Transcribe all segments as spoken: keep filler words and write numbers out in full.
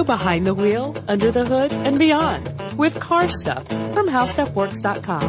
behind the wheel, under the hood, and beyond with Car Stuff from how stuff works dot com.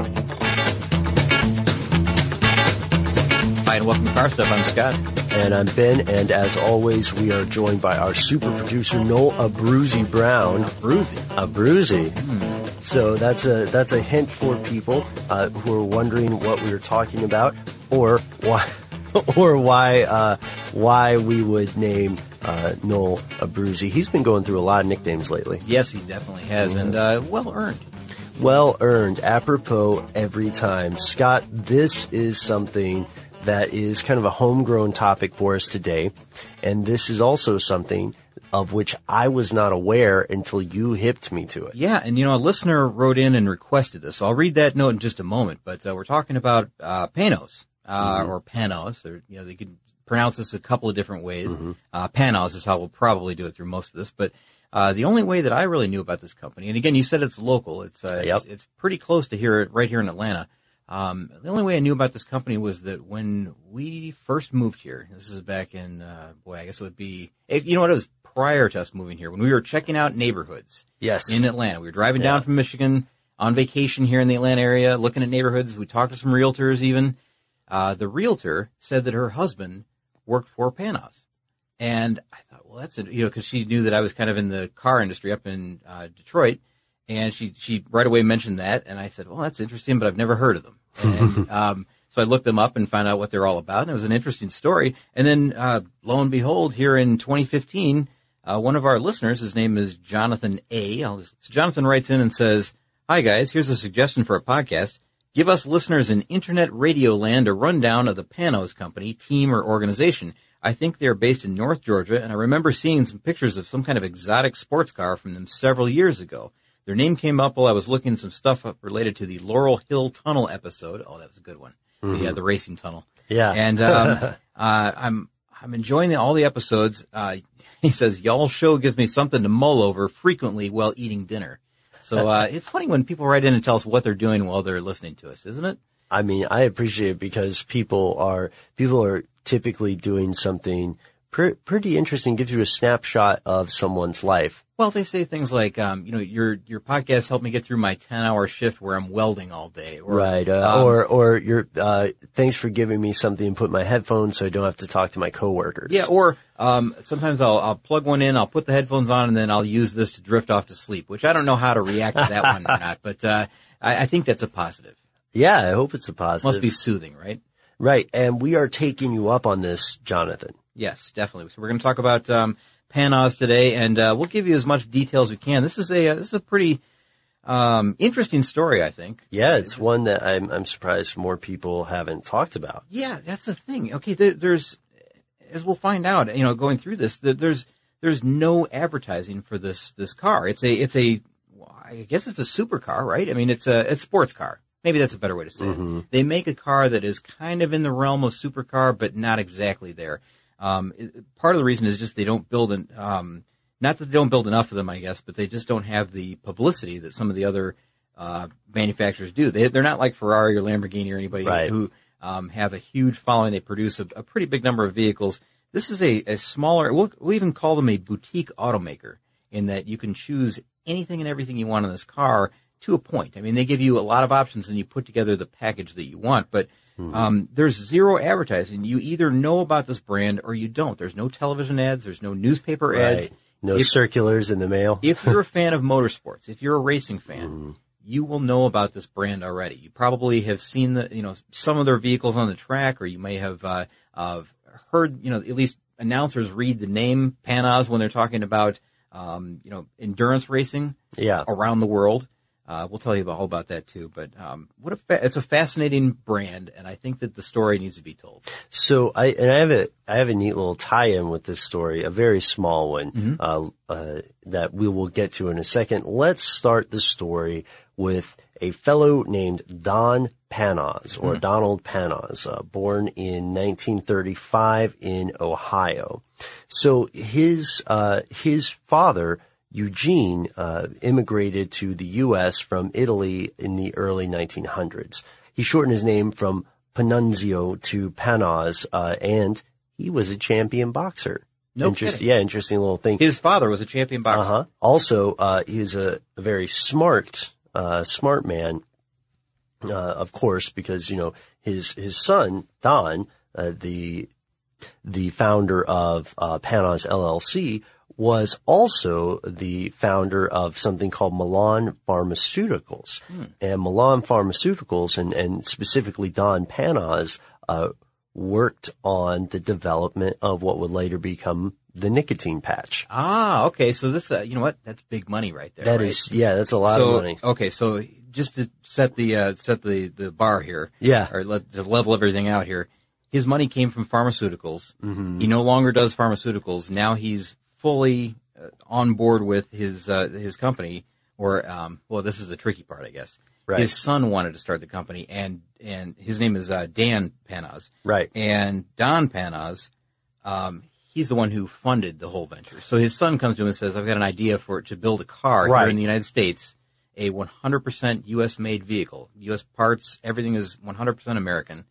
Hi, and welcome to Car Stuff. I'm Scott. And I'm Ben, and as always, we are joined by our super producer, Noel Abruzzi Brown. Abruzzi? Abruzzi. Hmm. So that's a that's a hint for people uh, who are wondering what we were talking about, or why, or why uh, why we would name uh, Noel Abruzzi. He's been going through a lot of nicknames lately. Yes, he definitely has, and uh, well earned. Well earned, apropos every time. Scott, this is something that is kind of a homegrown topic for us today, and this is also something of which I was not aware until you hipped me to it. Yeah, and you know, a listener wrote in and requested this, so I'll read that note in just a moment, but uh, we're talking about uh, Panos, uh, mm-hmm. or Panos, or, you know, they could pronounce this a couple of different ways. Mm-hmm. Uh, Panos is how we'll probably do it through most of this, but uh, the only way that I really knew about this company, and again, you said it's local, it's, uh, yep. it's, it's pretty close to here, right here in Atlanta. Um, the only way I knew about this company was that when we first moved here, this is back in, uh, boy, I guess it would be, you know what, it was prior to us moving here, when we were checking out neighborhoods. Yes. In Atlanta. We were driving yeah. down from Michigan on vacation here in the Atlanta area, looking at neighborhoods. We talked to some realtors even. Uh, the realtor said that her husband worked for Panos. And I thought, well, that's, a, you know, cause she knew that I was kind of in the car industry up in, uh, Detroit. And she, she right away mentioned that. And I said, well, that's interesting, but I've never heard of them. And, um, so I looked them up and found out what they're all about. And it was an interesting story. And then, uh, lo and behold, here in twenty fifteen, uh, one of our listeners, his name is Jonathan A. I'll just, so Jonathan writes in and says, hi guys, here's a suggestion for a podcast. Give us listeners in internet radio land a rundown of the Panos company, team, or organization. I think they're based in North Georgia, and I remember seeing some pictures of some kind of exotic sports car from them several years ago. Their name came up while I was looking some stuff up related to the Laurel Hill Tunnel episode. Oh, that was a good one. Mm-hmm. The, uh, the racing tunnel. Yeah. And, um, uh, I'm, I'm enjoying the, all the episodes. Uh, he says, y'all show gives me something to mull over frequently while eating dinner. So, uh, it's funny when people write in and tell us what they're doing while they're listening to us, isn't it? I mean, I appreciate it because people are, people are typically doing something pre- pretty interesting, gives you a snapshot of someone's life. Well, they say things like, um, you know, your your podcast helped me get through my ten-hour shift where I'm welding all day. Or, right. Uh, um, or or your uh, thanks for giving me something to put in my headphones so I don't have to talk to my coworkers. Yeah. Or um, sometimes I'll I'll plug one in, I'll put the headphones on, and then I'll use this to drift off to sleep. Which I don't know how to react to that one or not, but uh, I, I think that's a positive. Yeah, I hope it's a positive. Must be soothing, right? Right. And we are taking you up on this, Jonathan. Yes, definitely. So we're going to talk about um, Panos today, and uh, we'll give you as much detail as we can. This is a uh, this is a pretty um, interesting story, I think. Yeah, it's one that I'm I'm surprised more people haven't talked about. Yeah, that's the thing. Okay, there, there's as we'll find out, you know, going through this, that there's there's no advertising for this this car. It's a it's a I guess it's a supercar, right? I mean, it's a it's a sports car. Maybe that's a better way to say mm-hmm. it. They make a car that is kind of in the realm of supercar, but not exactly there. Um, it, part of the reason is just they don't build an, um, not that they don't build enough of them, I guess, but they just don't have the publicity that some of the other, uh, manufacturers do. They, they're not like Ferrari or Lamborghini or anybody right. who, um, have a huge following. They produce a, a pretty big number of vehicles. This is a, a smaller, we'll, we'll even call them a boutique automaker in that you can choose anything and everything you want in this car to a point. I mean, they give you a lot of options and you put together the package that you want, but Um, there's zero advertising. You either know about this brand or you don't. There's no television ads. There's no newspaper right. ads. No if, circulars in the mail. If you're a fan of motorsports, if you're a racing fan, mm. you will know about this brand already. You probably have seen the, you know, some of their vehicles on the track, or you may have, uh, uh, heard, you know, at least announcers read the name Panos when they're talking about, um, you know, endurance racing yeah. around the world. Uh, we'll tell you about, all about that too, but, um, what a, fa- it's a fascinating brand, and I think that the story needs to be told. So I, and I have a, I have a neat little tie-in with this story, a very small one, mm-hmm. uh, uh, that we will get to in a second. Let's start the story with a fellow named Don Panos, or mm-hmm. Donald Panos, uh, born in nineteen thirty-five in Ohio. So his, uh, his father, Eugene, uh, immigrated to the U S from Italy in the early nineteen hundreds. He shortened his name from Panunzio to Panos, uh, and he was a champion boxer. No Interest, kidding. yeah, interesting little thing. His father was a champion boxer. Uh-huh. Also, uh, he's a, a very smart, uh, smart man, uh, of course, because, you know, his, his son, Don, uh, the, the founder of, uh, Panos L L C, was also the founder of something called Milan Pharmaceuticals. Hmm. And Milan Pharmaceuticals, and, and specifically Don Panos, uh, worked on the development of what would later become the nicotine patch. Ah, okay. So this, uh, you know what? That's big money right there. That right? is, yeah, that's a lot so, of money. Okay, so just to set the uh, set the, the bar here, Yeah, or let to level everything out here. His money came from pharmaceuticals. Mm-hmm. He no longer does pharmaceuticals. Now he's fully uh, on board with his uh, his company. Or, um, well, this is the tricky part, I guess. Right. His son wanted to start the company, and and his name is uh, Dan Panos. Right. And Don Panos, um, he's the one who funded the whole venture. So his son comes to him and says, "I've got an idea for to build a car Right. here in the United States, a one hundred percent U S made vehicle, U S parts, everything is one hundred percent American."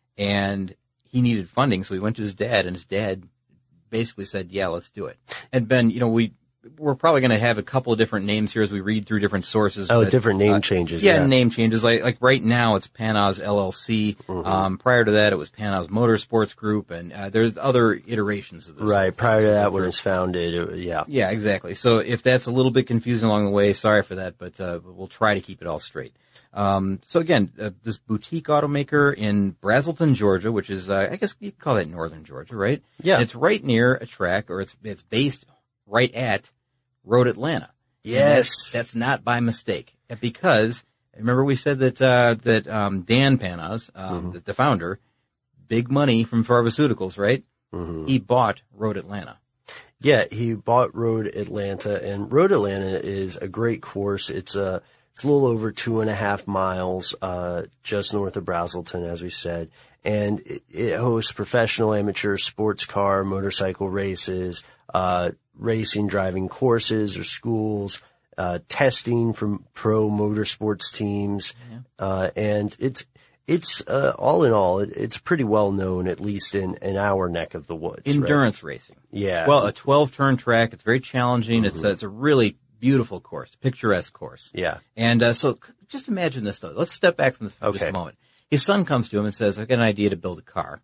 And he needed funding, so he went to his dad, and his dad basically said, "Yeah, let's do it." And Ben, you know, we. We're probably going to have a couple of different names here as we read through different sources. Oh, but, different name uh, changes. Yeah, Yeah, name changes. Like like right now, it's Panos L L C. Mm-hmm. Um, prior to that, it was Panos Motorsports Group, and uh, there's other iterations of this. Right. Prior to that, when it through. was founded, it, yeah. Yeah, exactly. So if that's a little bit confusing along the way, sorry for that, but uh, we'll try to keep it all straight. Um, so again, uh, this boutique automaker in Brazelton, Georgia, which is, uh, I guess you could call that northern Georgia, right? Yeah. And it's right near a track, or it's it's based right at Road Atlanta. Yes. And That's, that's not by mistake, because remember we said that uh, that um, Dan Panos, um, Mm-hmm. the, the founder, big money from pharmaceuticals, right? Mm-hmm. He bought Road Atlanta. Yeah, he bought Road Atlanta, and Road Atlanta is a great course. It's a, it's a little over two and a half miles, uh, just north of Brazelton, as we said. And it, it hosts professional amateur sports car, motorcycle races, uh, racing, driving courses or schools, uh, testing from pro motorsports teams. Yeah. Uh, and it's, it's, uh, all in all, it, it's pretty well known, at least in, in our neck of the woods. Endurance right? racing. Yeah. Well, a twelve turn track. It's very challenging. Mm-hmm. It's a, it's a really beautiful course, picturesque course. Yeah. And uh, so just imagine this, though. Let's step back from this for Okay. just a moment. His son comes to him and says, "I've got an idea to build a car."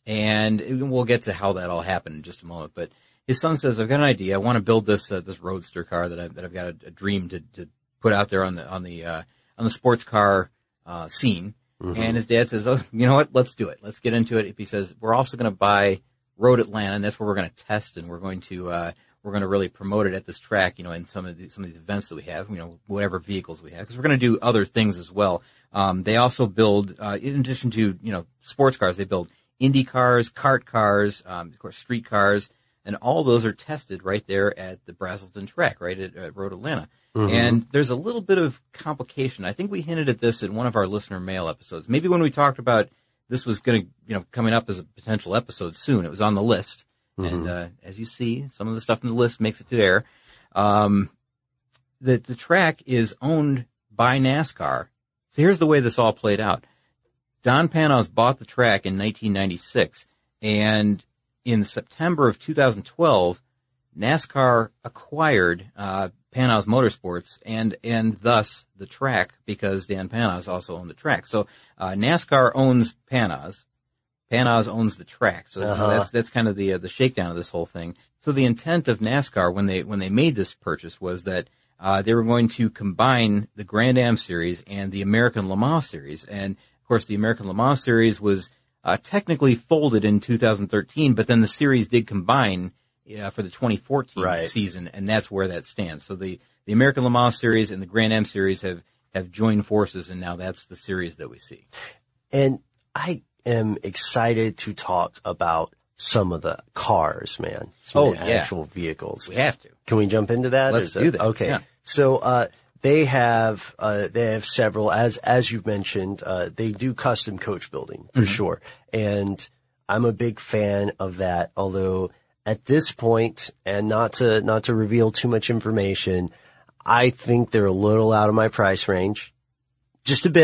And we'll get to how that all happened in just a moment. But his son says, "I've got an idea. I want to build this uh, this roadster car that I've that I've got a, a dream to, to put out there on the on the uh, on the sports car uh, scene." Mm-hmm. And his dad says, "Oh, you know what? Let's do it. Let's get into it." He says, "We're also going to buy Road Atlanta, and that's where we're going to test, and we're going to uh, we're going to really promote it at this track, you know, in some of these, some of these events that we have, you know, whatever vehicles we have, because we're going to do other things as well." Um, they also build, uh, in addition to, you know, sports cars, they build Indy cars, kart cars, um, of course, street cars, and all those are tested right there at the Brazelton track, right at, at Road Atlanta. Mm-hmm. And there's a little bit of complication. I think we hinted at this in one of our listener mail episodes. Maybe when we talked about this was going to, you know, coming up as a potential episode soon. It was on the list. Mm-hmm. And, uh, as you see, some of the stuff in the list makes it to air. Um, the, the track is owned by NASCAR. So here's the way this all played out. Don Panos bought the track in nineteen ninety-six, and in September of two thousand twelve, NASCAR acquired uh Panos Motorsports and and thus the track, because Dan Panos also owned the track. So uh NASCAR owns Panos. Panos owns the track. So uh-huh. that's that's kind of the uh, the shakedown of this whole thing. So the intent of NASCAR when they when they made this purchase was that uh they were going to combine the Grand Am Series and the American Le Mans Series. And of course, the American Le Mans Series was uh, technically folded in two thousand thirteen, but then the series did combine uh, for the twenty fourteen right. season, and that's where that stands. So the, the American Le Mans Series and the Grand Am Series have, have joined forces, and now that's the series that we see. And I am excited to talk about some of the cars, man. Some oh, of the yeah. actual vehicles. We have to. Can we jump into that? Let's Is do that. Okay. Yeah. So, uh, They have, uh, they have several, as, as you've mentioned, uh, they do custom coach building for mm-hmm. sure. And I'm a big fan of that, although at this point, and not to, not to reveal too much information, I think they're a little out of my price range. Just a bit.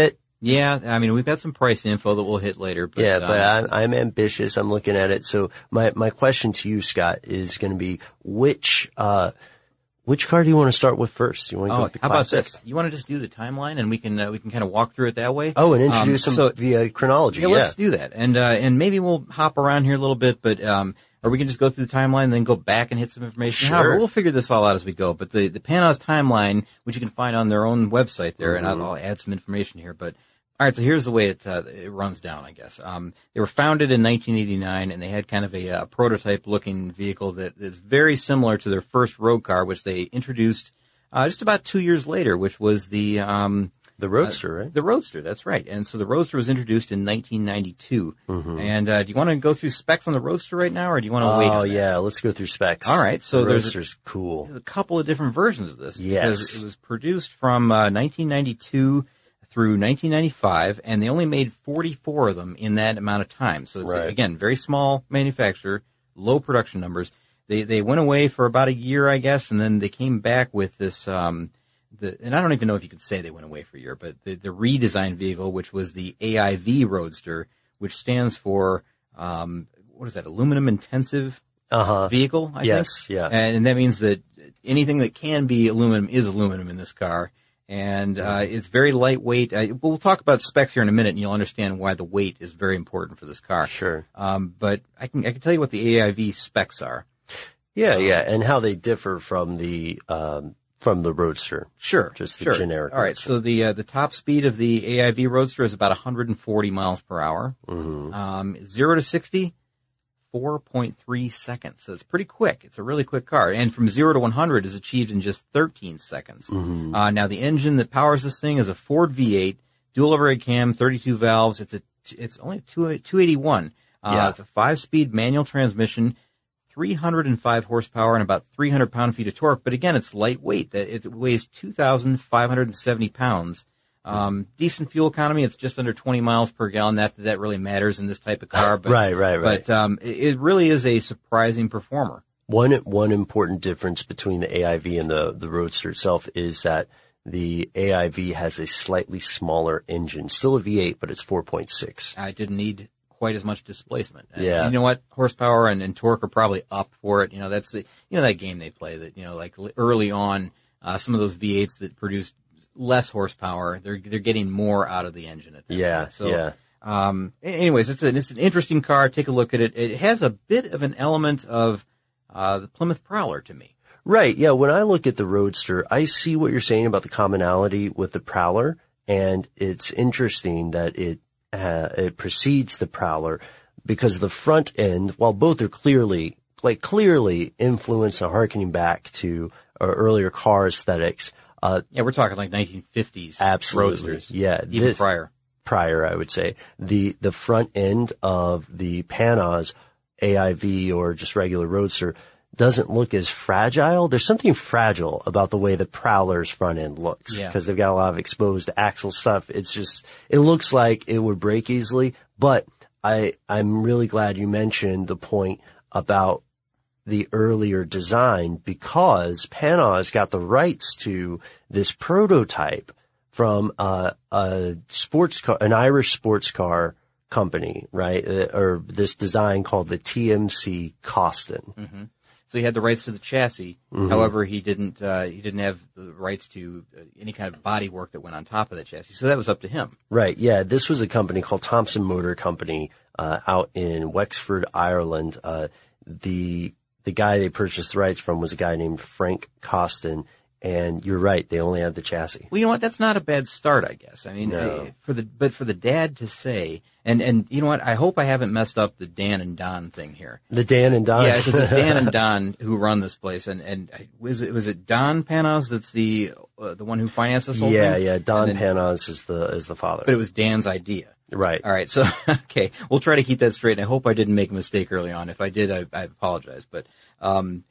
Yeah, I mean, we've got some price info that we'll hit later. But, yeah, um, but I'm, I'm ambitious. I'm looking at it. So my, my question to you, Scott, is going to be which, uh, which car do you want to start with first? You want to oh, go with the how about classic? this? You want to just do the timeline and we can, uh, we can kind of walk through it that way? Oh, and introduce um, them so, via chronology. Yeah, Yeah, let's do that. And, uh, and maybe we'll hop around here a little bit, but, um, or we can just go through the timeline and then go back and hit some information. Sure. However, we'll figure this all out as we go. But the, the Panos timeline, which you can find on their own website there, mm-hmm. and I'll, I'll add some information here, but all right, so here's the way it, uh, it runs down, I guess. Um, they were founded in nineteen eighty-nine, and they had kind of a, a prototype-looking vehicle that is very similar to their first road car, which they introduced uh, just about two years later, which was the um, the Roadster, uh, right? The Roadster, that's right. And so the Roadster was introduced in nineteen ninety-two. Mm-hmm. And uh, do you want to go through specs on the Roadster right now, or do you want to oh, wait? Oh yeah, let's go through specs. All right, so the there's Roadster's a, cool. There's a couple of different versions of this. Yes, because it was produced from uh, nineteen ninety-two through nineteen ninety-five, and they only made forty-four of them in that amount of time. So it's, right. again, very small manufacturer, low production numbers. They they went away for about a year, I guess, and then they came back with this, um, the, and I don't even know if you could say they went away for a year, but the, the redesigned vehicle, which was the A I V Roadster, which stands for, um, what is that, aluminum intensive uh-huh. vehicle, I yes, think? yeah. And, and that means that anything that can be aluminum is aluminum in this car. And uh, it's very lightweight. I, we'll talk about specs here in a minute, and you'll understand why the weight is very important for this car. Sure. Um, but I can I can tell you what the A I V specs are. Yeah, um, yeah, and how they differ from the um, from the Roadster. Sure. Just the sure. generic. All right. Roadster. So the uh, the top speed of the A I V Roadster is about one hundred forty miles per hour. Mm-hmm. Um, zero to sixty. four point three seconds. So it's pretty quick. It's a really quick car. And from zero to one hundred is achieved in just thirteen seconds. Mm-hmm. Uh, now the engine that powers this thing is a Ford V eight, dual overhead cam, thirty-two valves. It's a, it's only two eighty-one. Uh, yeah. It's a five-speed manual transmission, three hundred five horsepower and about three hundred pound-feet of torque. But again, it's lightweight. It weighs two thousand five hundred seventy pounds. Um, decent fuel economy. It's just under twenty miles per gallon. That, that really matters in this type of car. But, right, right, right. But, um, it, it really is a surprising performer. One, one important difference between the A I V and the, the Roadster itself is that the A I V has a slightly smaller engine. Still a V eight, but it's four point six. I didn't need quite as much displacement. And yeah. You know what? Horsepower and, and torque are probably up for it. You know, that's the, you know, that game they play that, you know, like early on, uh, some of those V eights that produced less horsepower, they're they're getting more out of the engine at that yeah, point. So, yeah. Um, anyways, it's an it's an interesting car. Take a look at it. It has a bit of an element of uh the Plymouth Prowler to me. Right. Yeah. When I look at the Roadster, I see what you're saying about the commonality with the Prowler, and it's interesting that it uh, it precedes the Prowler because the front end, while both are clearly like clearly influenced and harkening back to our earlier car aesthetics. Uh, yeah, we're talking like nineteen fifties absolutely. Roadsters. Yeah, even this, prior. Prior, I would say the the front end of the Panos A I V or just regular Roadster doesn't look as fragile. There's something fragile about the way the Prowler's front end looks because yeah. they've got a lot of exposed axle stuff. It's just it looks like it would break easily. But I I'm really glad you mentioned the point about the earlier design because Panos got the rights to this prototype from uh, a sports car, an Irish sports car company, right? Uh, or this design called the T M C Coston. Mm-hmm. So he had the rights to the chassis. Mm-hmm. However, he didn't uh, he didn't have the rights to uh, any kind of body work that went on top of that chassis. So that was up to him. Right. Yeah. This was a company called Thompson Motor Company uh, out in Wexford, Ireland. Uh, the The guy they purchased the rights from was a guy named Frank Coston, and you're right, they only had the chassis. Well, you know what? That's not a bad start, I guess. I mean, no. I, for the but for the dad to say, and and you know what? I hope I haven't messed up the Dan and Don thing here. The Dan and Don, yeah, because it's Dan and Don who run this place, and and was it was it Don Panos that's the uh, the one who financed this whole yeah, thing? Yeah, yeah. Don then, Panos is the is the father, but it was Dan's idea. Right. All right. So okay, we'll try to keep that straight. And I hope I didn't make a mistake early on. If I did, I, I apologize. But um,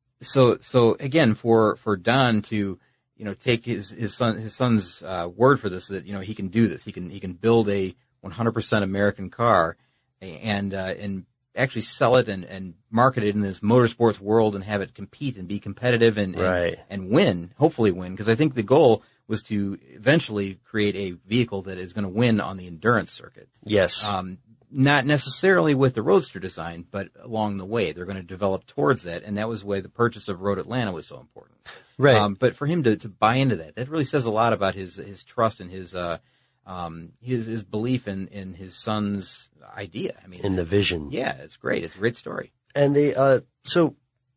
so so again, for for Don to you know take his his son his son's uh, word for this, that you know he can do this. He can he can build a one hundred percent American car, and uh, and actually sell it and, and market it in this motorsports world and have it compete and be competitive and, and, Right. and win, hopefully win. Because I think the goal was to eventually create a vehicle that is going to win on the endurance circuit. Yes. Um, not necessarily with the Roadster design, but along the way. They're going to develop towards that, and that was why the purchase of Road Atlanta was so important. Right. Um, but for him to, to buy into that, that really says a lot about his his trust and his uh, um, his his belief in, in his son's idea. I mean, in the vision. yeah, it's great. It's a great story. And they, uh, so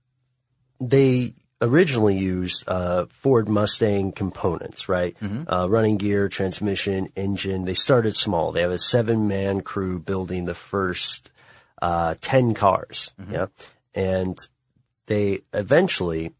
they originally used, uh, Ford Mustang components, right? Mm-hmm. Uh, running gear, transmission, engine. They started small. They have a seven man crew building the first, uh, ten cars. Mm-hmm. Yeah. And they eventually,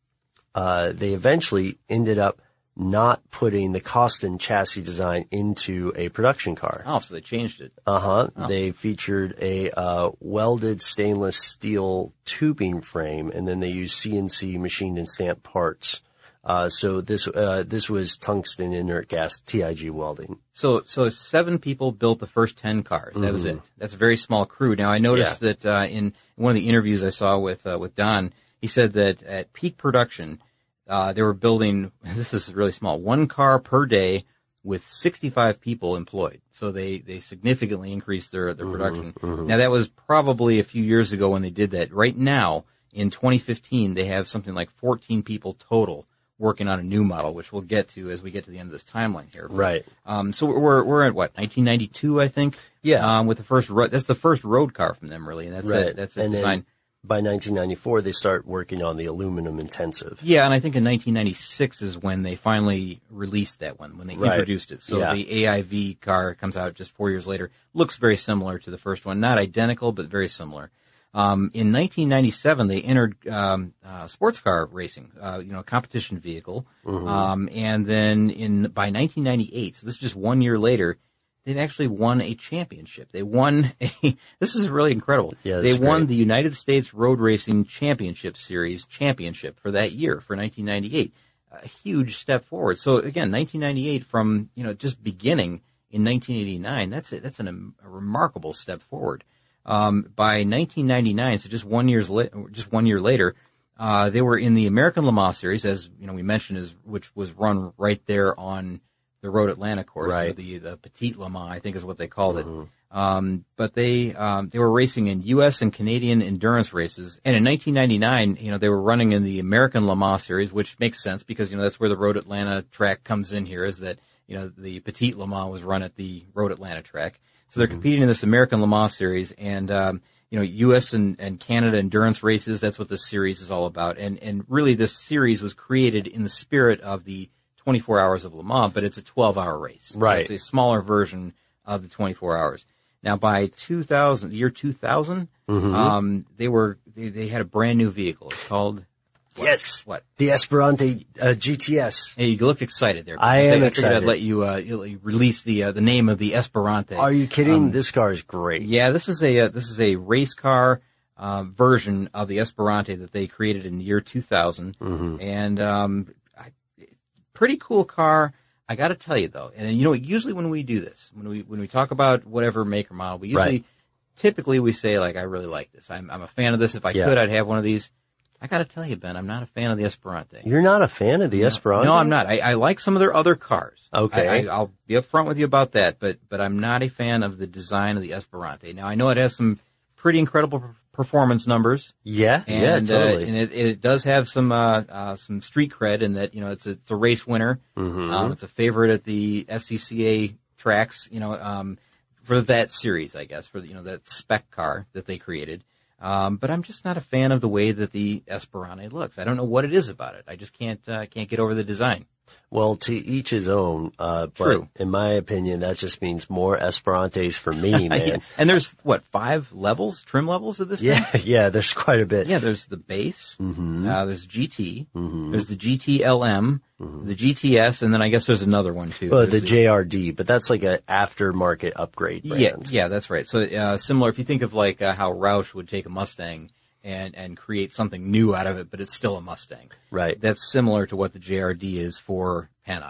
uh, they eventually ended up not putting the Costin chassis design into a production car. Oh, so they changed it. Uh-huh. Oh. They featured a uh, welded stainless steel tubing frame, and then they used C N C machined and stamped parts. Uh, so this uh, this was tungsten inert gas T I G welding. So so seven people built the first ten cars. That mm-hmm. was it. That's a very small crew. Now I noticed yeah. that uh, in one of the interviews I saw with uh, with Don, he said that at peak production, Uh, they were building, this is really small, one car per day with sixty-five people employed. So they, they significantly increased their, their production. Mm-hmm, mm-hmm. Now that was probably a few years ago when they did that. Right now, in twenty fifteen, they have something like fourteen people total working on a new model, which we'll get to as we get to the end of this timeline here. Right. Um, so we're, we're at what, nineteen ninety-two, I think? Yeah. Um, with the first, ro- that's the first road car from them, really. And that's right. it. That's a and design. Then by nineteen ninety-four, they start working on the aluminum intensive. Yeah, and I think in nineteen ninety-six is when they finally released that one, when they right. introduced it. So yeah. the A I V car comes out just four years later. Looks very similar to the first one. Not identical, but very similar. Um, in nineteen ninety-seven, they entered um, uh, sports car racing, uh, you know, competition vehicle. Mm-hmm. Um, and then in by nineteen ninety-eight, so this is just one year later, they've actually won a championship. They won a, this is really incredible. Yeah, they won great. the United States Road Racing Championship Series championship for that year, for nineteen ninety-eight. A huge step forward. So again, nineteen ninety-eight from, you know, just beginning in nineteen eighty-nine, that's a, that's an, a remarkable step forward. Um, by nineteen ninety-nine, so just one year's la- just one year later, uh, they were in the American Le Mans Series, as, you know, we mentioned, is, which was run right there on the Road Atlanta course, right. or the, the Petit Le Mans, I think is what they called mm-hmm. it. Um, but they, um, they were racing in U S and Canadian endurance races. And in nineteen ninety-nine, you know, they were running in the American Le Mans Series, which makes sense because, you know, that's where the Road Atlanta track comes in here, is that, you know, the Petit Le Mans was run at the Road Atlanta track. So they're mm-hmm. competing in this American Le Mans Series, and, um, you know, U S and, and Canada endurance races, that's what this series is all about. And, and really this series was created in the spirit of the twenty-four hours of Le Mans, but it's a twelve hour race. Right. So it's a smaller version of the twenty-four hours. Now by two thousand, the year two thousand, mm-hmm. um, they were, they, they had a brand new vehicle. It's called, what? Yes. What? The Esperante, uh, G T S. Hey, you look excited there. I am I figured excited. I'd let you, uh, you release the, uh, the name of the Esperante. Are you kidding? Um, this car is great. Yeah, this is a, uh, this is a race car, uh, version of the Esperante that they created in the year two thousand. Mm-hmm. And, um, I, pretty cool car. I gotta tell you though, and you know, usually when we do this, when we, when we talk about whatever make or model, we usually, right. typically we say like, I really like this. I'm, I'm a fan of this. If I yeah. could, I'd have one of these. I gotta tell you, Ben, I'm not a fan of the Esperante. You're not a fan of the no, Esperante? No, I'm not. I, I like some of their other cars. Okay. I, I, I'll be upfront with you about that, but, but I'm not a fan of the design of the Esperante. Now, I know it has some pretty incredible performance numbers. Yeah, and, yeah, totally. Uh, and it, it does have some, uh, uh, some street cred in that, you know, it's a, it's a race winner. Mm-hmm. Um, it's a favorite at the S C C A tracks, you know, um, for that series, I guess, for, the, you know, that spec car that they created. Um, but I'm just not a fan of the way that the Esperante looks. I don't know what it is about it. I just can't, uh, can't get over the design. Well, to each his own, uh, but True. in my opinion, that just means more Esperantes for me, man. Yeah. And there's, what, five levels, trim levels of this yeah, thing? yeah, there's quite a bit. Yeah, there's the base, mm-hmm. uh, there's G T, mm-hmm. there's the G T L M, mm-hmm. the G T S, and then I guess there's another one too. Well, there's the, the J R D, but that's like an aftermarket upgrade brand. Yeah, yeah, that's right. So, uh, similar, if you think of like, uh, how Roush would take a Mustang and, and create something new out of it, but it's still a Mustang. Right. That's similar to what the J R D is for Panos.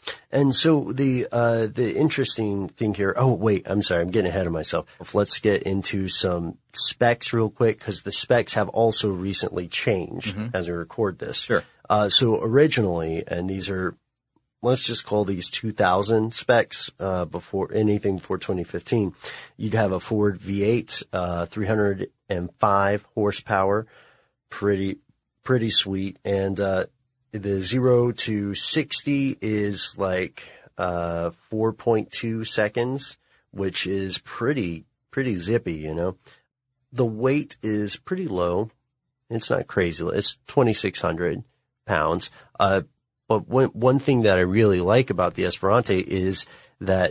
And so the uh the interesting thing here. Oh wait, I'm sorry, I'm getting ahead of myself. Let's get into some specs real quick because the specs have also recently changed mm-hmm. as we record this. Sure. Uh, so originally, and these are, let's just call these two thousand specs. Uh, before anything before twenty fifteen, you'd have a Ford V eight, uh, three hundred five horsepower, pretty pretty sweet, and uh. The zero to sixty is like, uh, four point two seconds, which is pretty, pretty zippy, you know. The weight is pretty low. It's not crazy. It's twenty-six hundred pounds. Uh, but one, one thing that I really like about the Esperante is that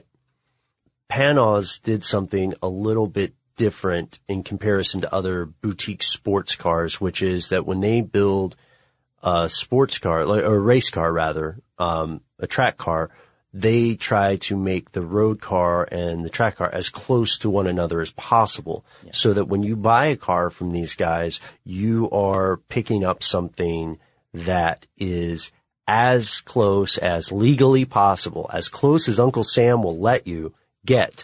Panoz did something a little bit different in comparison to other boutique sports cars, which is that when they build a sports car, or a race car rather, um, a track car, they try to make the road car and the track car as close to one another as possible. Yeah. So that when you buy a car from these guys, you are picking up something that is as close as legally possible, as close as Uncle Sam will let you get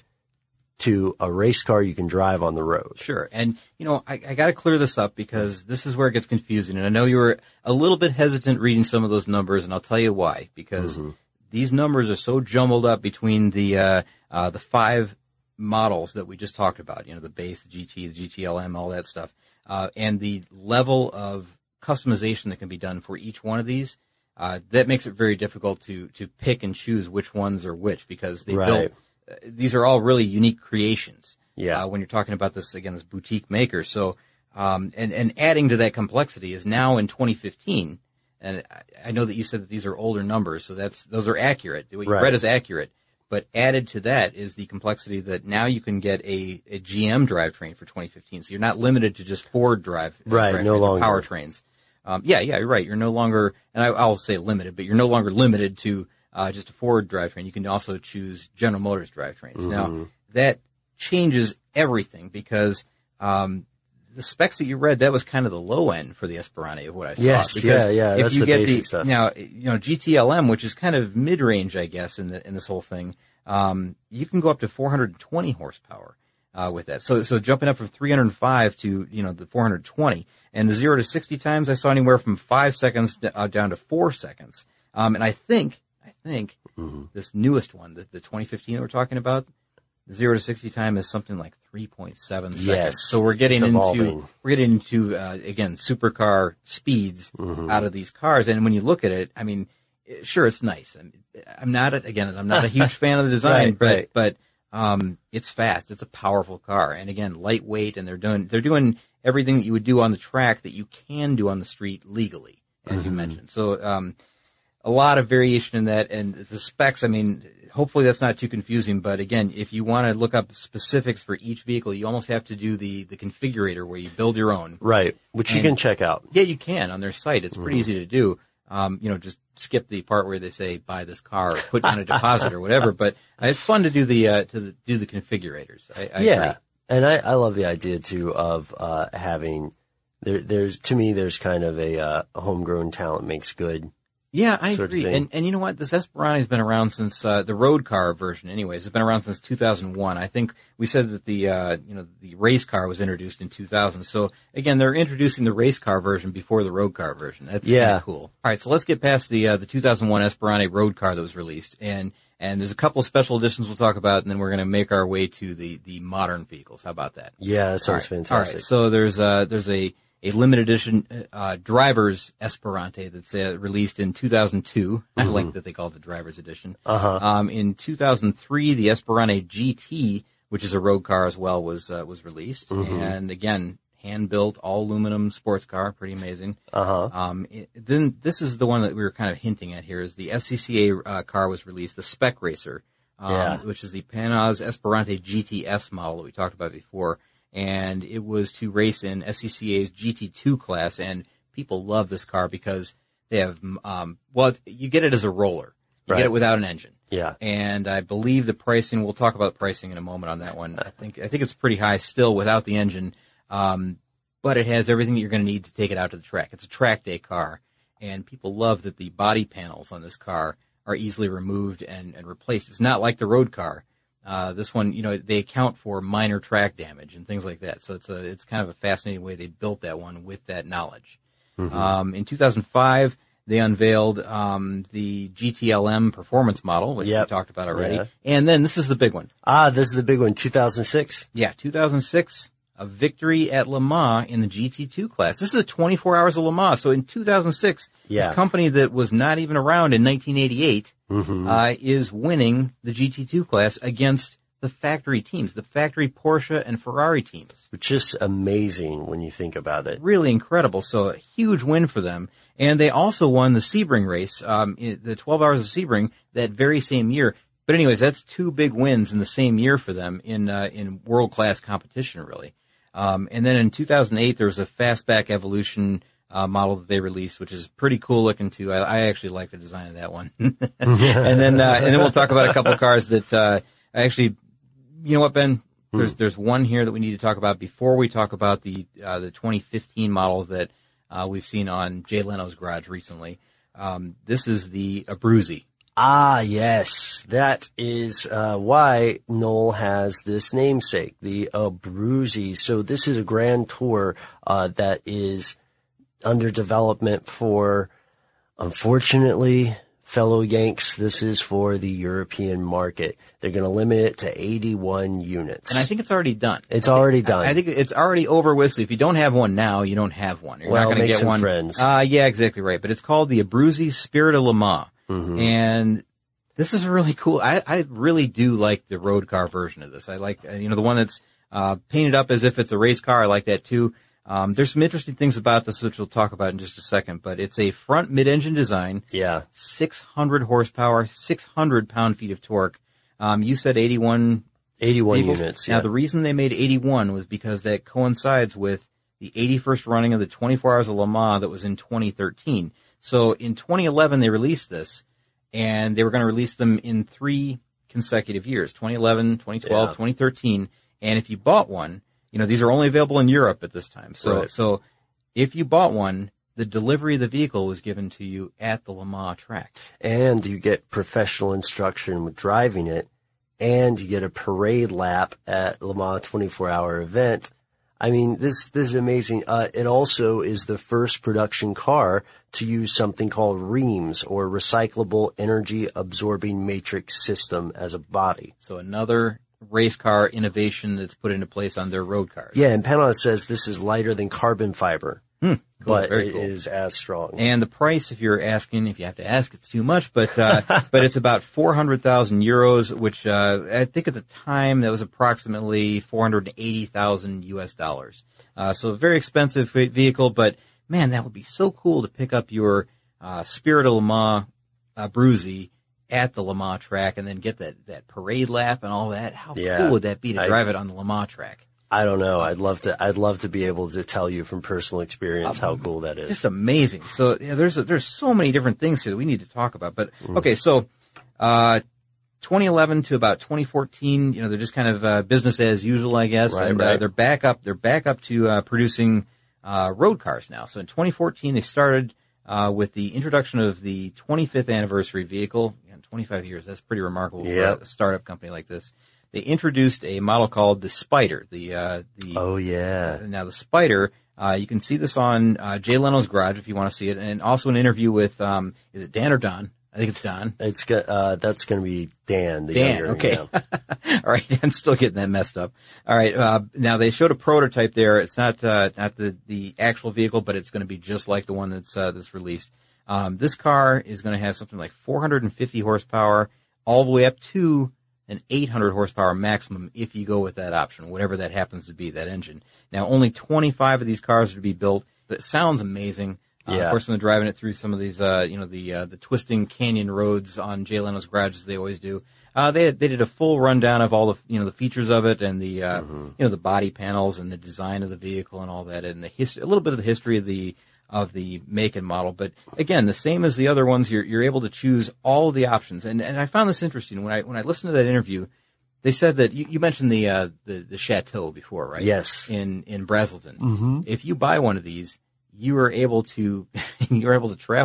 to a race car you can drive on the road. Sure. And, you know, I, I got to clear this up because this is where it gets confusing. And I know you were a little bit hesitant reading some of those numbers, and I'll tell you why. Because mm-hmm. these numbers are so jumbled up between the uh, uh, the five models that we just talked about, you know, the base, the G T, the G T L M, all that stuff, uh, and the level of customization that can be done for each one of these. Uh, that makes it very difficult to to pick and choose which ones are which because they right. built Uh, these are all really unique creations. Yeah. Uh, when you're talking about this, again, as boutique makers. So, um, and, and adding to that complexity is now in twenty fifteen, and I, I know that you said that these are older numbers, so that's, those are accurate. What you right. read is accurate. But added to that is the complexity that now you can get a, a G M drivetrain for twenty fifteen. So you're not limited to just Ford drive, right, drive no longer powertrains. Um, yeah, yeah, you're right. You're no longer, and I, I'll say limited, but you're no longer limited to Uh, just a Ford drivetrain. You can also choose General Motors drivetrains. Mm-hmm. Now, that changes everything because um, the specs that you read, that was kind of the low end for the Esperante of what I saw. Yes, because yeah, yeah, if that's you the get basic the, stuff. Now, you know, G T L M, which is kind of mid-range, I guess, in the in this whole thing, um, you can go up to four hundred twenty horsepower uh, with that. So, so jumping up from three hundred five to, you know, the four hundred twenty. And the zero to sixty times, I saw anywhere from five seconds to, uh, down to four seconds. Um, and I think, I think, Mm-hmm. this newest one, the, the twenty fifteen that we're talking about, the zero to sixty time is something like three point seven seconds. Yes, so we're getting it's into evolving. we're getting into uh, again supercar speeds mm-hmm. out of these cars. And when you look at it, I mean, sure, it's nice. I'm, I'm not a, again, I'm not a huge fan of the design, right, but right. but um, it's fast. It's a powerful car, and again, lightweight, and they're doing they're doing everything that you would do on the track that you can do on the street legally, as mm-hmm. you mentioned. So. Um, A lot of variation in that, and the specs, I mean, hopefully that's not too confusing, but again, if you want to look up specifics for each vehicle, you almost have to do the, the configurator where you build your own. Right, which and, you can check out. Yeah, you can on their site. It's pretty mm-hmm. easy to do. Um, you know, just skip the part where they say buy this car or put down a deposit or whatever, but it's fun to do the, uh, to the, do the configurators. I, I yeah, agree. And I, I love the idea too of, uh, having, there, there's, to me, there's kind of a, uh, a homegrown talent makes good. Yeah, I agree. And, and you know what? This Esperante has been around since, uh, the road car version anyways. It's been around since two thousand one. I think we said that the, uh, you know, the race car was introduced in two thousand. So again, they're introducing the race car version before the road car version. That's yeah. kind of cool. All right. So let's get past the, uh, the two thousand one Esperante road car that was released. And, and there's a couple of special editions we'll talk about, and then we're going to make our way to the, the modern vehicles. How about that? Yeah, that sounds All right. fantastic. All right. So there's, uh, there's a, a limited edition uh driver's Esperante that's uh, released in two thousand two. Mm-hmm. I like that they call it the driver's edition. Uh-huh. Um, in two thousand three, the Esperante G T, which is a road car as well, was uh, was released. Mm-hmm. And again, hand-built, all aluminum sports car, pretty amazing. Uh-huh. Um, it, then this is the one that we were kind of hinting at here, is the S C C A uh, car was released, the Spec Racer, um, yeah. which is the Panoz Esperante G T S model that we talked about before. And it was to race in S C C A's G T two class, and people love this car because they have, um, well, you get it as a roller. You right. get it without an engine. Yeah. And I believe the pricing, we'll talk about pricing in a moment on that one. I think, I think it's pretty high still without the engine. Um, but it has everything that you're going to need to take it out to the track. It's a track day car, and people love that the body panels on this car are easily removed and, and replaced. It's not like the road car. Uh, this one, you know, they account for minor track damage and things like that. So it's a, it's kind of a fascinating way they built that one with that knowledge. Mm-hmm. Um, in two thousand five, they unveiled, um, the G T L M performance model, which yep. we talked about already. Yeah. And then this is the big one. Ah, this is the big one, two thousand six? Yeah, two thousand six, a victory at Le Mans in the G T two class. This is a twenty-four hours of Le Mans. So in two thousand six, yeah. this company that was not even around in nineteen eighty-eight, mm-hmm. uh, is winning the G T two class against the factory teams, the factory Porsche and Ferrari teams. Which is amazing when you think about it. Really incredible. So a huge win for them. And they also won the Sebring race, um, the twelve hours of Sebring that very same year. But anyways, that's two big wins in the same year for them in, uh, in world-class competition, really. Um, and then in two thousand eight, there was a Fastback Evolution, uh, model that they released, which is pretty cool looking too. I, I actually like the design of that one. and then, uh, and then we'll talk about a couple of cars that, uh, actually, you know what, Ben? There's, hmm. there's one here that we need to talk about before we talk about the, uh, the twenty fifteen model that, uh, we've seen on Jay Leno's garage recently. Um, this is the Abruzzi. Ah, yes. That is, uh, why Noel has this namesake, the Abruzzi. So this is a Grand Tour, uh, that is under development for, unfortunately, fellow Yanks, this is for the European market. They're going to limit it to eighty-one units. And I think it's already done. It's already done. I think it's already over with. So if you don't have one now, you don't have one. You're well, not going to get some one. Friends. Uh, yeah, exactly right. But it's called the Abruzzi Spirit of Le Mans. Mm-hmm. And this is really cool. I, I really do like the road car version of this. I like, you know, the one that's, uh, painted up as if it's a race car. I like that too. Um, there's some interesting things about this, which we'll talk about in just a second, but it's a front mid-engine design. Yeah. six hundred horsepower, six hundred pound-feet of torque. Um, you said eighty-one. eighty-one vehicles. units, yeah. Now, the reason they made eighty-one was because that coincides with the eighty-first running of the twenty-four Hours of Le Mans that was in twenty thirteen. So in twenty eleven, they released this, and they were going to release them in three consecutive years, twenty eleven, twenty twelve, yeah. twenty thirteen. And if you bought one, you know, these are only available in Europe at this time. So, right. so if you bought one, the delivery of the vehicle was given to you at the Le Mans track. And you get professional instruction with driving it, and you get a parade lap at Le Mans twenty-four hour event. I mean, this, this is amazing. Uh, it also is the first production car to use something called REAMS, or Recyclable Energy Absorbing Matrix System, as a body. So another race car innovation that's put into place on their road cars. Yeah, and Panaud says this is lighter than carbon fiber, hmm, cool, but very it cool. is as strong. And the price, if you're asking, if you have to ask, it's too much, but uh, but it's about four hundred thousand euros, which uh, I think at the time that was approximately four hundred eighty thousand U S dollars. Uh, so a very expensive vehicle, but man, that would be so cool to pick up your uh, Spirit of Le Mans Abruzzi at the Le Mans track and then get that, that parade lap and all that. How yeah, cool would that be to I, drive it on the Le Mans track? I don't know. I'd love to, I'd love to be able to tell you from personal experience um, how cool that is. Just amazing. So yeah, there's, a, there's so many different things here that we need to talk about. But okay, so, uh, twenty eleven to about twenty fourteen, you know, they're just kind of, uh, business as usual, I guess. Right, and, right. uh, they're back up, they're back up to, uh, producing, uh, road cars now. So in twenty fourteen, they started, uh, with the introduction of the twenty-fifth anniversary vehicle. twenty-five years. That's pretty remarkable yep. for a startup company like this. They introduced a model called the Spider. The, uh, the, oh yeah. Uh, now the Spider, uh, you can see this on, uh, Jay Leno's garage if you want to see it. And also an interview with, um, is it Dan or Don? I think it's Don. It's got, uh, that's going to be Dan, the Dan, younger. okay. Yeah. All right. I'm still getting that messed up. All right. Uh, now they showed a prototype there. It's not, uh, not the, the actual vehicle, but it's going to be just like the one that's, uh, that's released. Um, this car is going to have something like four hundred fifty horsepower all the way up to an eight hundred horsepower maximum if you go with that option, whatever that happens to be, that engine. Now, only twenty-five of these cars are to be built. That sounds amazing. Uh, yeah. Of course, when they're driving it through some of these, uh, you know, the, uh, the twisting canyon roads on Jay Leno's garage, as they always do. Uh, they, they did a full rundown of all the, you know, the features of it and the, uh, mm-hmm. you know, the body panels and the design of the vehicle and all that, and the history, a little bit of the history of the, of the make and model. But again, the same as the other ones, you're, you're able to choose all of the options. And, and I found this interesting. When I, when I listened to that interview, they said that you, you mentioned the, uh, the, the Chateau before, right? Yes. In, in Brazelton. Mm-hmm. If you buy one of these, you are able to, you are able to travel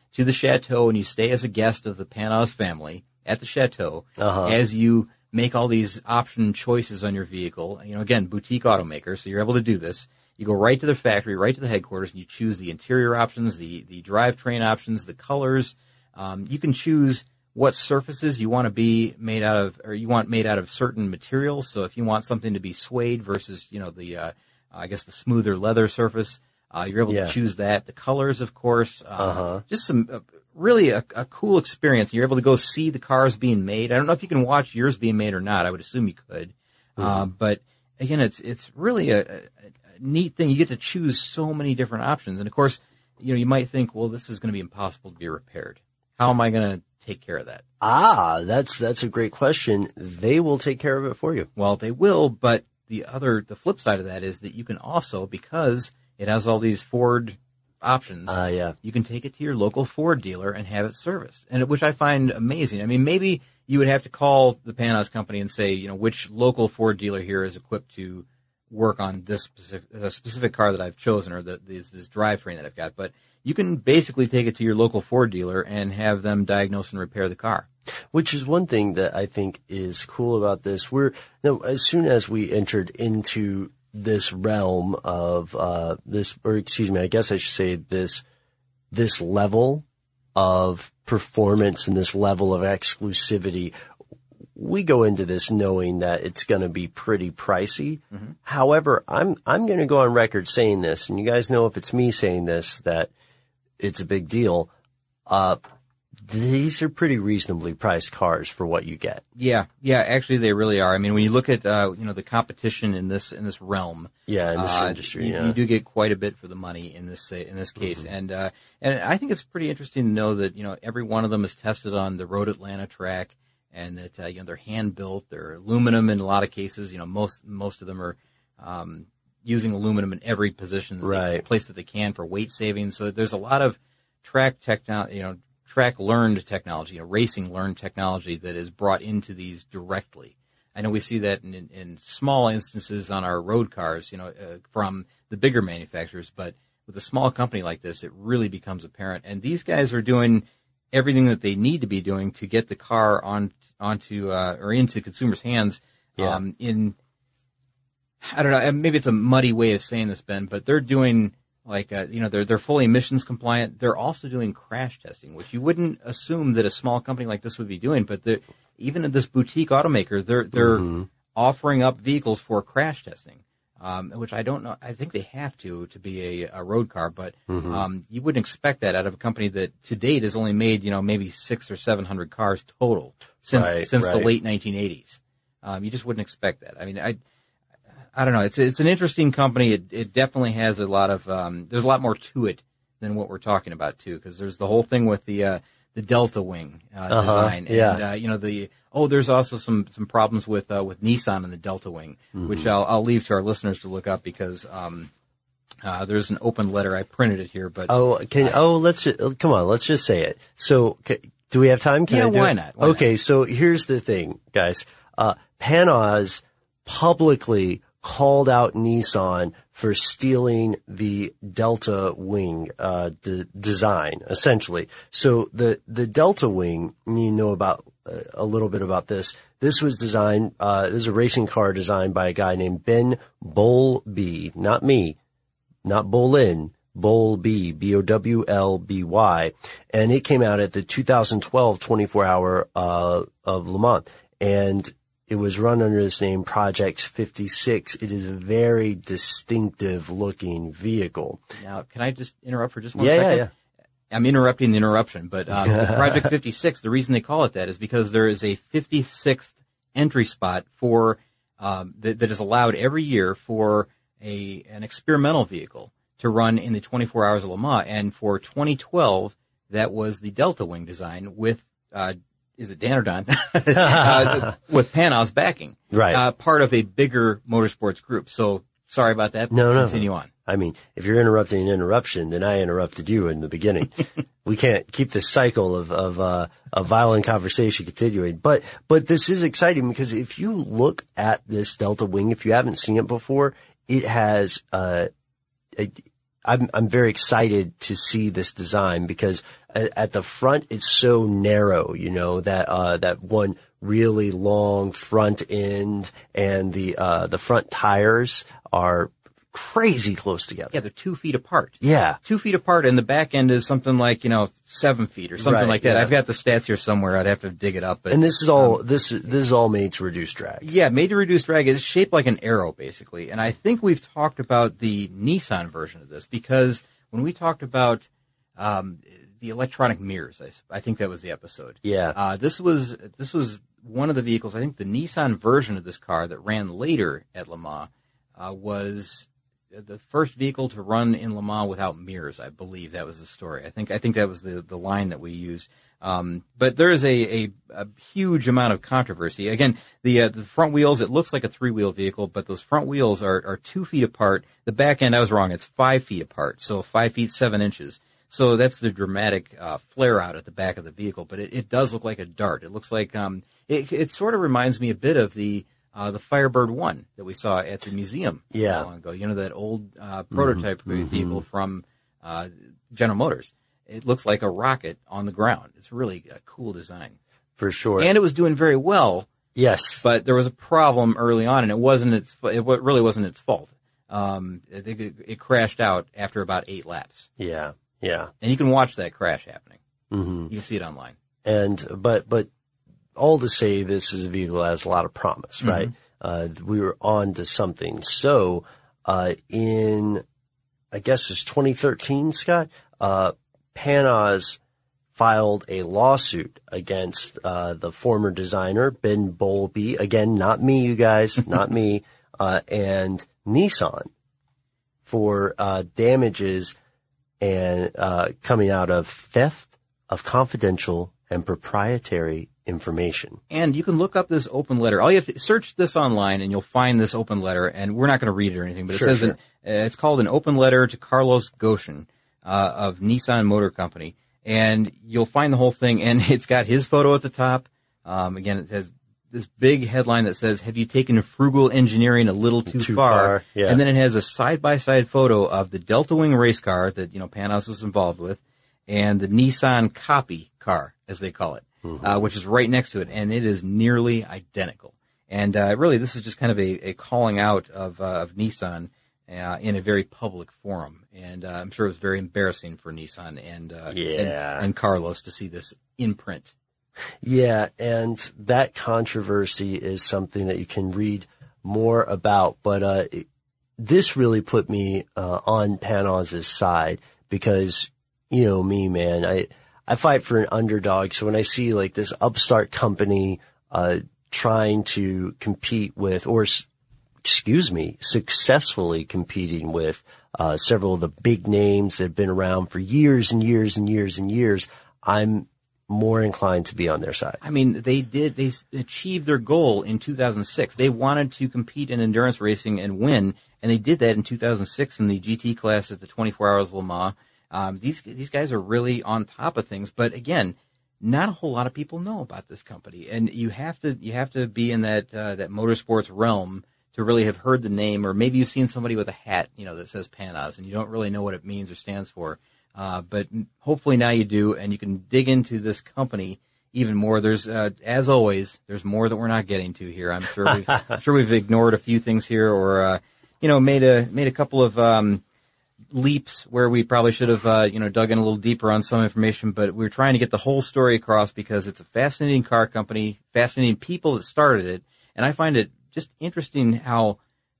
to the chateau and you stay as a guest of the Panos family at the chateau Uh-huh. as you make all these option choices on your vehicle. You know, again, boutique automaker, so you're able to do this. You go right to the factory, right to the headquarters, and you choose the interior options, the, the drivetrain options, the colors. Um, you can choose what surfaces you want to be made out of, or you want made out of certain materials. So if you want something to be suede versus, you know, the, uh, I guess the smoother leather surface, uh, you're able Yeah. to choose that. The colors, of course, uh, Uh-huh. just some, uh, really a, a cool experience. You're able to go see the cars being made. I don't know if you can watch yours being made or not. I would assume you could. Mm-hmm. Uh, but again, it's, it's really a, a, a neat thing. You get to choose so many different options. And of course, you know, you might think, well, this is going to be impossible to be repaired. How am I going to take care of that? Ah, that's, that's a great question. They will take care of it for you. Well, they will, but the other, the flip side of that is that you can also, because it has all these Ford options, Ah, uh, yeah. you can take it to your local Ford dealer and have it serviced, and it, which I find amazing. I mean, maybe you would have to call the Panos company and say, you know, which local Ford dealer here is equipped to work on this specific, uh, specific car that I've chosen or the, this, this drivetrain that I've got. But you can basically take it to your local Ford dealer and have them diagnose and repair the car. Which is one thing that I think is cool about this. We're, you know, as soon as we entered into this realm of, uh, this, or excuse me, I guess I should say this, this level of performance and this level of exclusivity, we go into this knowing that it's going to be pretty pricey. Mm-hmm. However, I'm, I'm going to go on record saying this, and you guys know if it's me saying this, that it's a big deal. Uh, these are pretty reasonably priced cars for what you get. Yeah, yeah, actually they really are. I mean, when you look at, uh, you know, the competition in this, in this realm. Yeah, in this uh, industry, you, yeah. you do get quite a bit for the money in this, in this case. Mm-hmm. And, uh, and I think it's pretty interesting to know that, you know, every one of them is tested on the Road Atlanta track and that, uh, you know, they're hand built, they're aluminum in a lot of cases. You know, most, most of them are, um, using aluminum in every position, that right. they, place that they can for weight saving. So there's a lot of track technology, you know, track learned technology, you know, racing learned technology that is brought into these directly. I know we see that in, in, in small instances on our road cars, you know, uh, from the bigger manufacturers, but with a small company like this, it really becomes apparent. And these guys are doing everything that they need to be doing to get the car on onto uh, or into consumers' hands. Yeah. Um, in I don't know, maybe it's a muddy way of saying this, Ben, but they're doing. Like, uh, you know, they're, they're fully emissions compliant. They're also doing crash testing, which you wouldn't assume that a small company like this would be doing. But even in this boutique automaker, they're, they're mm-hmm. offering up vehicles for crash testing, um, which I don't know. I think they have to, to be a, a road car, but, mm-hmm. um, you wouldn't expect that out of a company that to date has only made, you know, maybe six or seven hundred cars total since, right, since right. the late nineteen eighties. Um, you just wouldn't expect that. I mean, I, I don't know. It's it's an interesting company. It it definitely has a lot of um. There's a lot more to it than what we're talking about too, because there's the whole thing with the uh the Delta Wing uh, uh-huh, design, yeah. and uh, you know the oh, there's also some some problems with uh, with Nissan and the Delta Wing, mm-hmm. which I'll I'll leave to our listeners to look up because um uh there's an open letter. I printed it here, but oh can uh, oh let's just, come on let's just say it. So can, do we have time? Can yeah, I do why it? not? Why okay, not? So here's the thing, guys. Uh, Panos publicly called out Nissan for stealing the Delta Wing, uh, the design, essentially. So the, the Delta Wing, you know about, uh, a little bit about this. This was designed, uh, this is a racing car designed by a guy named Ben Bowlby, not me, not Bolin, Bowlby, B O W L B Y. And it came out at the two thousand twelve twenty-four hour, uh, of Le Mans. And it was run under this name Project fifty-six. It is a very distinctive looking vehicle. Now, can I just interrupt for just one yeah, second? Yeah, yeah. I'm interrupting the interruption, but um, Project fifty-six, the reason they call it that is because there is a fifty-sixth entry spot for um, that, that is allowed every year for a an experimental vehicle to run in the twenty-four hours of Le Mans. And for twenty twelve, that was the Delta Wing design with uh, is it Dan or Don? uh, with Panos backing. Right. Uh, part of a bigger motorsports group. So sorry about that. No, no. Continue on. I mean, if you're interrupting an interruption, then I interrupted you in the beginning. We can't keep this cycle of, of, uh, a violent conversation continuing. But, but this is exciting because if you look at this Delta Wing, if you haven't seen it before, it has, uh, a, I'm, I'm very excited to see this design because at, at the front it's so narrow, you know, that, uh, that one really long front end and the, uh, the front tires are crazy close together. Yeah, they're two feet apart. Yeah. Two feet apart, and the back end is something like, you know, seven feet or something Right, like that. yeah. I've got the stats here somewhere. I'd have to dig it up. But, And this is all, um, this, this is all made to reduce drag. yeah, made to reduce drag. It's shaped like an arrow, basically. And I think we've talked about the Nissan version of this because when we talked about um, the electronic mirrors, I, I think that was the episode. Yeah. Uh, this was this was one of the vehicles. I think the Nissan version of this car that ran later at Le Mans uh, was the first vehicle to run in Le Mans without mirrors. I believe that was the story. I think I think that was the, the line that we used. Um, but there is a, a, a huge amount of controversy. Again, the uh, the front wheels, it looks like a three wheel vehicle, but those front wheels are, are two feet apart. The back end, I was wrong. It's five feet apart, so five feet seven inches. So that's the dramatic uh, flare out at the back of the vehicle. But it, it does look like a dart. It looks like um, it, it sort of reminds me a bit of the Uh, the Firebird one that we saw at the museum Yeah. not long ago. You know, that old uh, prototype Mm-hmm. vehicle from uh, General Motors. It looks like a rocket on the ground. It's really a cool design. For sure. And it was doing very well, yes. but there was a problem early on, and it wasn't its, it wa- really wasn't its fault. Um, I think it, it crashed out after about eight laps. Yeah. Yeah. And you can watch that crash happening. Mm-hmm. You can see it online. And, but, but all to say this is a vehicle that has a lot of promise, right? Mm-hmm. Uh, we were on to something. So, uh, in, I guess it's twenty thirteen, Scott, uh, Panos filed a lawsuit against, uh, the former designer, Ben Bowlby. Again, not me, you guys, not me, uh, and Nissan for, uh, damages and, uh, coming out of theft of confidential and proprietary information. And you can look up this open letter. All you have to search this online and you'll find this open letter, and we're not going to read it or anything, but it Sure, says sure. An, uh, it's called an open letter to Carlos Goshen, uh, of Nissan Motor Company. And you'll find the whole thing, and it's got his photo at the top. Um, again, it has this big headline that says, "Have you taken frugal engineering a little too, Too far?" far, yeah. And then it has a side-by-side photo of the Delta Wing race car that, you know, Panos was involved with, and the Nissan copy car, as they call it. Mm-hmm. Uh, which is right next to it, and it is nearly identical. And uh, really, this is just kind of a, a calling out of, uh, of Nissan uh, in a very public forum. And uh, I'm sure it was very embarrassing for Nissan and, uh, Yeah. and and Carlos to see this in print. Yeah, and that controversy is something that you can read more about. But uh, it, this really put me uh, on Panos's side because, you know me, man, I. I fight for an underdog, so when I see like this upstart company uh trying to compete with, or excuse me, successfully competing with uh several of the big names that have been around for years and years and years and years, I'm more inclined to be on their side. I mean, they did, they achieved their goal in two thousand six. They wanted to compete in endurance racing and win, and they did that in two thousand six in the G T class at the twenty-four Hours of Le Mans. Um, these, these guys are really on top of things, but again, not a whole lot of people know about this company. And you have to, you have to be in that, uh, that motorsports realm to really have heard the name, or maybe you've seen somebody with a hat, you know, that says Panos and you don't really know what it means or stands for. Uh, but hopefully now you do, and you can dig into this company even more. There's, uh, as always, there's more that we're not getting to here. I'm sure we've, I'm sure we've ignored a few things here, or, uh, you know, made a, made a couple of, um, leaps where we probably should have, uh, you know, dug in a little deeper on some information, but we're trying to get the whole story across because it's a fascinating car company, fascinating people that started it. And I find it just interesting how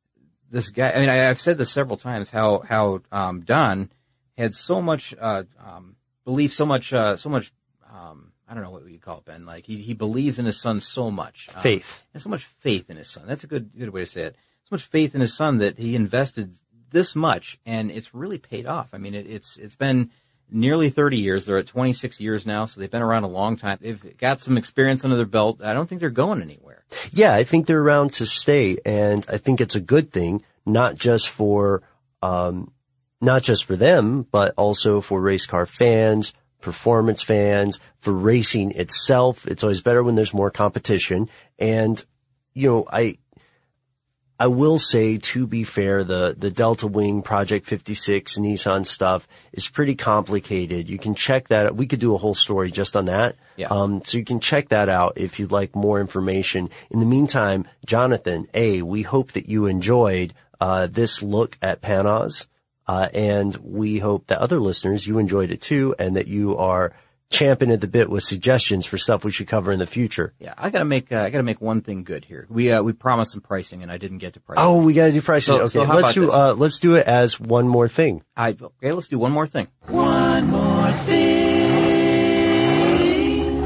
this guy, I mean, I, I've said this several times, how, how, um, Don had so much, uh, um, belief, so much, uh, so much, um, I don't know what you call it, Ben. Like he, he believes in his son so much. Um, Faith. and so much faith in his son. That's a good, good way to say it. So much faith in his son that he invested this much, and it's really paid off. I mean, it, it's it's been nearly thirty years. They're at twenty-six years now, so they've been around a long time. They've got some experience under their belt. I don't think they're going anywhere. Yeah, I think they're around to stay, and I think it's a good thing, not just for um not just for them, but also for race car fans, performance fans, for racing itself. It's always better when there's more competition. And, you know, I I will say, to be fair, the, the Delta Wing Project fifty-six Nissan stuff is pretty complicated. You can check that. We could do a whole story just on that. Yeah. Um, so you can check that out if you'd like more information. In the meantime, Jonathan, A, we hope that you enjoyed, uh, this look at Panos. Uh, and we hope that other listeners, you enjoyed it too, and that you are champing at the bit with suggestions for stuff we should cover in the future. Yeah, I gotta make, uh, I gotta make one thing good here. We, uh, we promised some pricing and I didn't get to pricing. Oh, we gotta do pricing. So- okay, so how let's about do, this? uh, let's do it as one more thing. I, okay, let's do one more thing. One more thing.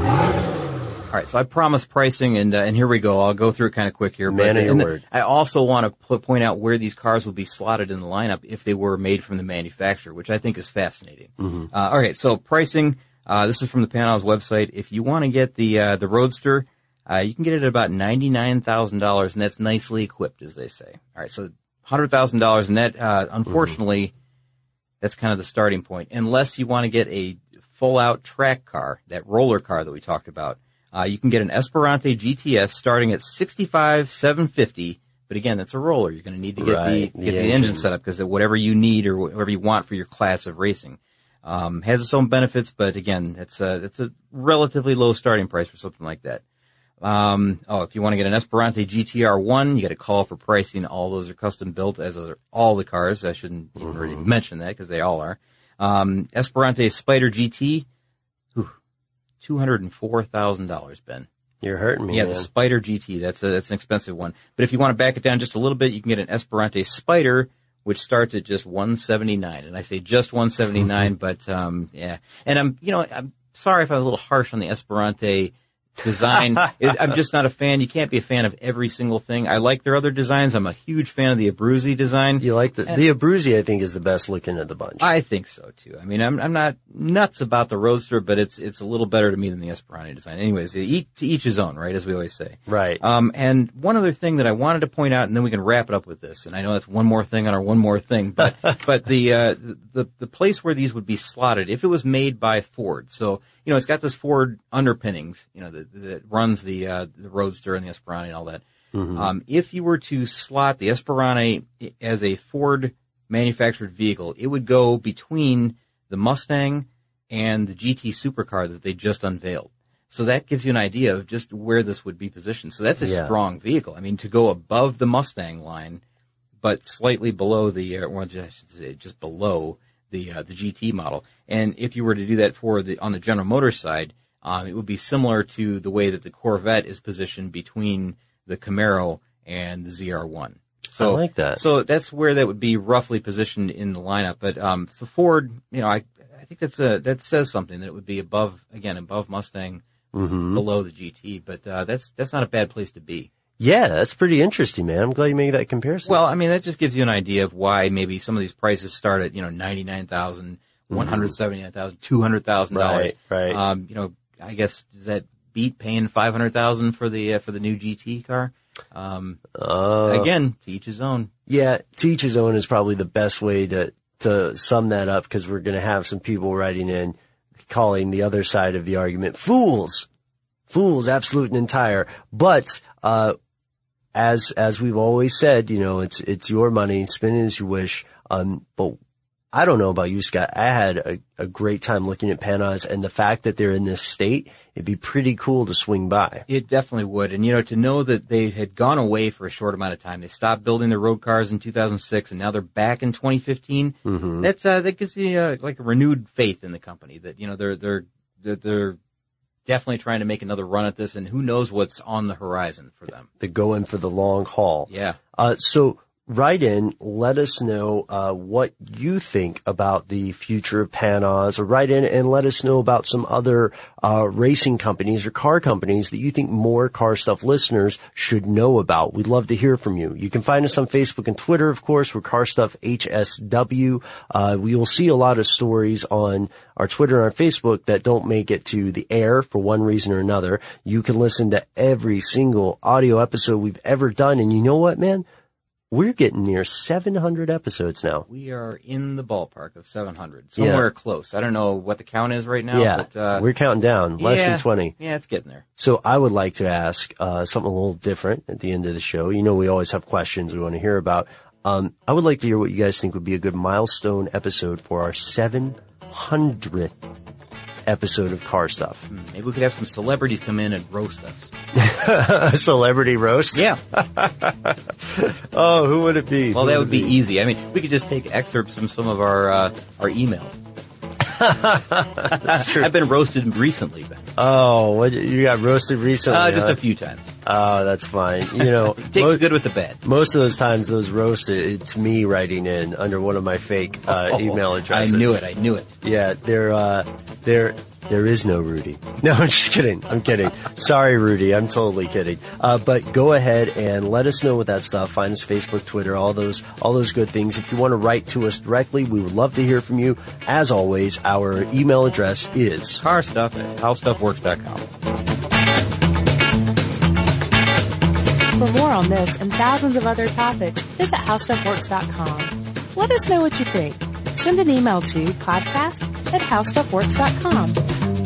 All right, so I promised pricing, and uh, and here we go. I'll go through it kind of quick here. Man but, of your and word. I also want to put, point out where these cars would be slotted in the lineup if they were made from the manufacturer, which I think is fascinating. Mm-hmm. Uh, all right, so pricing. Uh, this is from the Panos website. If you want to get the uh, the Roadster, uh, you can get it at about ninety-nine thousand dollars, and that's nicely equipped, as they say. All right, so one hundred thousand dollars, and that, uh, unfortunately, mm-hmm. that's kind of the starting point. Unless you want to get a full-out track car, that roller car that we talked about, uh, you can get an Esperante G T S starting at sixty-five thousand seven hundred fifty dollars. But again, that's a roller. You're going to need to get Right, the the get the engine. engine set up because whatever you need or whatever you want for your class of racing. Um, has its own benefits, but again, it's a, it's a relatively low starting price for something like that. Um, oh, if you want to get an Esperante G T R one, you got to call for pricing. All those are custom built, as are all the cars. I shouldn't even Mm-hmm. really mention that because they all are. Um, Esperante Spider G T, whew, two hundred four thousand dollars, Ben. You're hurting me, Yeah, man. the Spider G T, that's a, that's an expensive one. But if you want to back it down just a little bit, you can get an Esperante Spider, which starts at just one seventy-nine. And I say just one seventy-nine, but, um, yeah. And I'm, you know, I'm sorry if I was a little harsh on the Esperante design. It, I'm just not a fan. You can't be a fan of every single thing. I like their other designs. I'm a huge fan of the Abruzzi design. You like the, And- the Abruzzi, I think, is the best looking of the bunch. I think so too. I mean, I'm I'm not nuts about the Roadster, but it's it's a little better to me than the Esperante design. Anyways, each, to each his own, right? As we always say. Right. Um, and one other thing that I wanted to point out, and then we can wrap it up with this. And I know that's one more thing on our one more thing, but but the uh, the the place where these would be slotted, if it was made by Ford, so you know it's got this Ford underpinnings, you know, that, that runs the uh, the Roadster and the Esperante and all that. Mm-hmm. Um, if you were to slot the Esperante as a Ford manufactured vehicle, it would go between the Mustang and the G T supercar that they just unveiled. So that gives you an idea of just where this would be positioned. So that's a Yeah. strong vehicle. I mean, to go above the Mustang line, but slightly below the, uh, or I should say, just below the uh, the G T model. And if you were to do that for the on the General Motors side, um, it would be similar to the way that the Corvette is positioned between the Camaro and the Z R one. So, I like that. So that's where that would be roughly positioned in the lineup. But um, so Ford, you know, I I think that's a that says something that it would be above again above Mustang, Mm-hmm. below the G T. But uh, that's that's not a bad place to be. Yeah, that's pretty interesting, man. I'm glad you made that comparison. Well, I mean, that just gives you an idea of why maybe some of these prices start at, you know, ninety-nine thousand, one hundred seventy-nine thousand, two hundred thousand dollars. Right, right. Um, you know, I guess does that beat paying five hundred thousand for the uh, for the new G T car? Um, uh, again, to each his own. yeah, to each his own is probably the best way to, to sum that up, because we're going to have some people writing in calling the other side of the argument fools. Fools, absolute and entire. But, uh, as, as we've always said, you know, it's, it's your money, spend it as you wish. Um, but I don't know about you, Scott. I had a, a great time looking at Panos, and the fact that they're in this state, it'd be pretty cool to swing by. It definitely would. And, you know, to know that they had gone away for a short amount of time, they stopped building their road cars in two thousand six, and now they're back in twenty fifteen. Mm-hmm. That's, uh, that gives you, uh, like a renewed faith in the company that, you know, they're, they're, they're, they're definitely trying to make another run at this, and who knows what's on the horizon for them. They're going for the long haul. Yeah. Uh, so write in, let us know, uh, what you think about the future of Panos, or write in and let us know about some other, uh, racing companies or car companies that you think more Car Stuff listeners should know about. We'd love to hear from you. You can find us on Facebook and Twitter, of course. We're Car Stuff H S W. Uh, we will see a lot of stories on our Twitter and our Facebook that don't make it to the air for one reason or another. You can listen to every single audio episode we've ever done. And you know what, man? we're getting near seven hundred episodes now. We are in the ballpark of seven hundred, somewhere yeah. close. I don't know what the count is right now. Yeah, but, uh, we're counting down, less yeah, than twenty. Yeah, it's getting there. So I would like to ask uh something a little different at the end of the show. You know, we always have questions we want to hear about. Um, I would like to hear what you guys think would be a good milestone episode for our seven hundredth episode of Car Stuff. Maybe we could have some celebrities come in and roast us. A celebrity roast? Yeah. Oh, who would it be? Well, who that would would be be easy. I mean, we could just take excerpts from some of our uh, our emails. That's true. I've been roasted recently, Ben. Oh, what, you got roasted recently? Uh, just huh? a few times. Oh, that's fine. You know, take mo- the good with the bad. Most of those times, those roasted, it's me writing in under one of my fake uh, oh, email addresses. I knew it. I knew it. Yeah, there, uh, there, there is no Rudy. No, I'm just kidding. I'm kidding. Sorry, Rudy. I'm totally kidding. Uh, but go ahead and let us know with that stuff. Find us Facebook, Twitter, all those, all those good things. If you want to write to us directly, we would love to hear from you. As always, our email address is carstuff at how stuff works dot com. For more on this and thousands of other topics, visit how stuff works dot com. Let us know what you think. Send an email to podcast at how stuff works dot com.